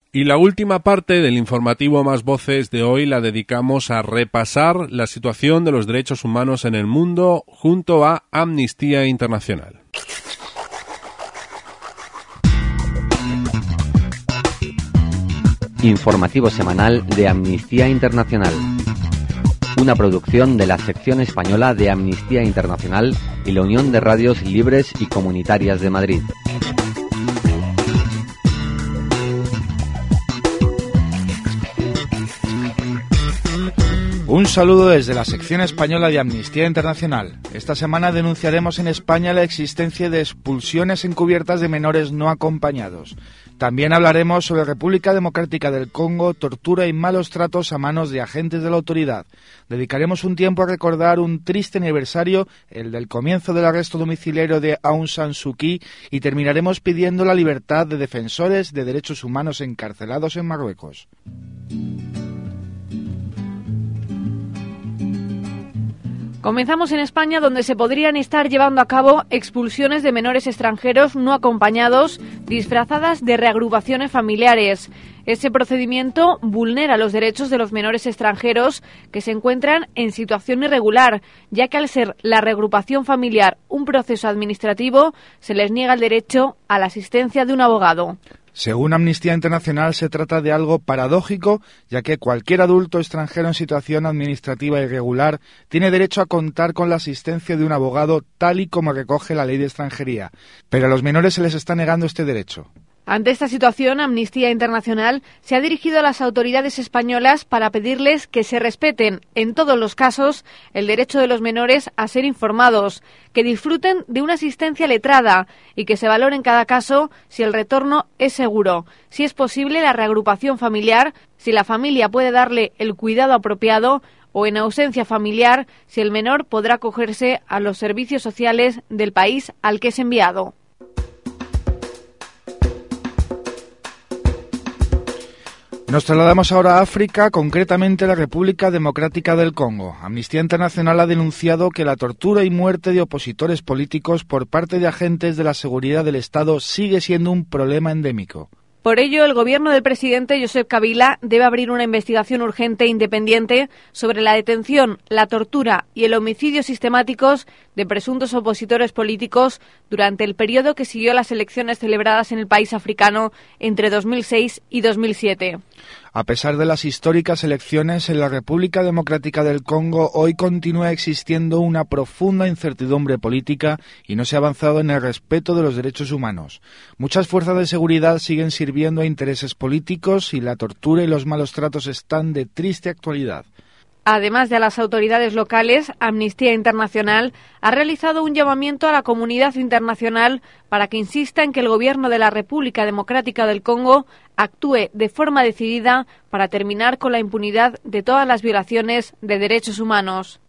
Y la última parte del informativo Más Voces de hoy la dedicamos a repasar la situación de los derechos humanos en el mundo junto a Amnistía Internacional. Informativo semanal de Amnistía Internacional. Una producción de la sección española de Amnistía Internacional y la Unión de Radios Libres y Comunitarias de Madrid. Un saludo desde la sección española de Amnistía Internacional. Esta semana denunciaremos en España la existencia de expulsiones encubiertas de menores no acompañados. También hablaremos sobre República Democrática del Congo, tortura y malos tratos a manos de agentes de la autoridad. Dedicaremos un tiempo a recordar un triste aniversario, el del comienzo del arresto domiciliario de Aung San Suu Kyi, y terminaremos pidiendo la libertad de defensores de derechos humanos encarcelados en Marruecos. Comenzamos en España, donde se podrían estar llevando a cabo expulsiones de menores extranjeros no acompañados, disfrazadas de reagrupaciones familiares. Ese procedimiento vulnera los derechos de los menores extranjeros que se encuentran en situación irregular, ya que al ser la reagrupación familiar un proceso administrativo, se les niega el derecho a la asistencia de un abogado. Según Amnistía Internacional, se trata de algo paradójico, ya que cualquier adulto extranjero en situación administrativa irregular tiene derecho a contar con la asistencia de un abogado, tal y como recoge la Ley de Extranjería. Pero a los menores se les está negando este derecho. Ante esta situación, Amnistía Internacional se ha dirigido a las autoridades españolas para pedirles que se respeten, en todos los casos, el derecho de los menores a ser informados, que disfruten de una asistencia letrada y que se valore en cada caso si el retorno es seguro, si es posible la reagrupación familiar, si la familia puede darle el cuidado apropiado o, en ausencia familiar, si el menor podrá acogerse a los servicios sociales del país al que es enviado. Nos trasladamos ahora a África, concretamente a la República Democrática del Congo. Amnistía Internacional ha denunciado que la tortura y muerte de opositores políticos por parte de agentes de la seguridad del Estado sigue siendo un problema endémico. Por ello, el gobierno del presidente Joseph Kabila debe abrir una investigación urgente e independiente sobre la detención, la tortura y el homicidio sistemáticos de presuntos opositores políticos durante el periodo que siguió las elecciones celebradas en el país africano entre 2006 y 2007. A pesar de las históricas elecciones en la República Democrática del Congo, hoy continúa existiendo una profunda incertidumbre política y no se ha avanzado en el respeto de los derechos humanos. Muchas fuerzas de seguridad siguen sirviendo a intereses políticos y la tortura y los malos tratos están de triste actualidad. Además de a las autoridades locales, Amnistía Internacional ha realizado un llamamiento a la comunidad internacional para que insista en que el gobierno de la República Democrática del Congo actúe de forma decidida para terminar con la impunidad de todas las violaciones de derechos humanos.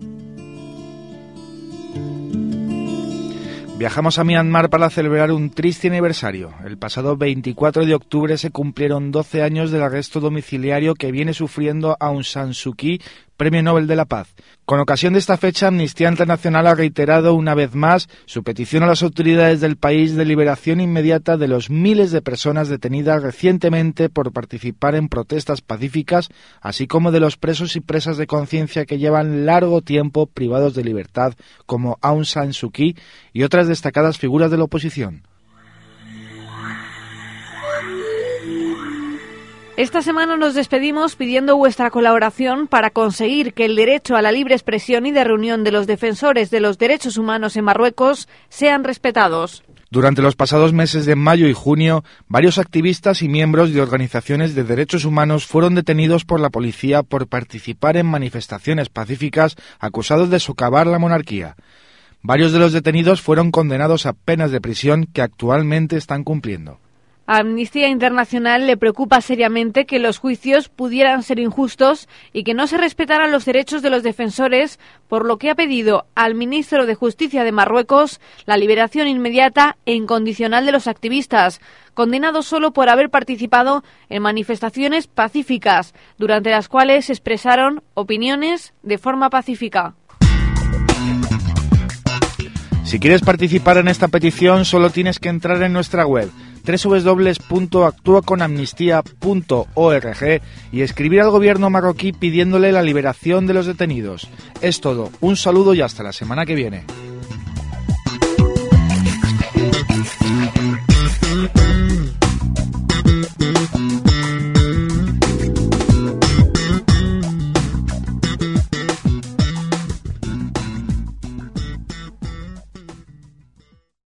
Viajamos a Myanmar para celebrar un triste aniversario. El pasado 24 de octubre se cumplieron 12 años del arresto domiciliario que viene sufriendo Aung San Suu Kyi, Premio Nobel de la Paz. Con ocasión de esta fecha, Amnistía Internacional ha reiterado una vez más su petición a las autoridades del país de liberación inmediata de los miles de personas detenidas recientemente por participar en protestas pacíficas, así como de los presos y presas de conciencia que llevan largo tiempo privados de libertad, como Aung San Suu Kyi y otras destacadas figuras de la oposición. Esta semana nos despedimos pidiendo vuestra colaboración para conseguir que el derecho a la libre expresión y de reunión de los defensores de los derechos humanos en Marruecos sean respetados. Durante los pasados meses de mayo y junio, varios activistas y miembros de organizaciones de derechos humanos fueron detenidos por la policía por participar en manifestaciones pacíficas acusados de socavar la monarquía. Varios de los detenidos fueron condenados a penas de prisión que actualmente están cumpliendo. A Amnistía Internacional le preocupa seriamente que los juicios pudieran ser injustos y que no se respetaran los derechos de los defensores, por lo que ha pedido al ministro de Justicia de Marruecos la liberación inmediata e incondicional de los activistas, condenados solo por haber participado en manifestaciones pacíficas, durante las cuales se expresaron opiniones de forma pacífica. Si quieres participar en esta petición, solo tienes que entrar en nuestra web www.actuaconamnistía.org y escribir al gobierno marroquí pidiéndole la liberación de los detenidos. Es todo. Un saludo y hasta la semana que viene.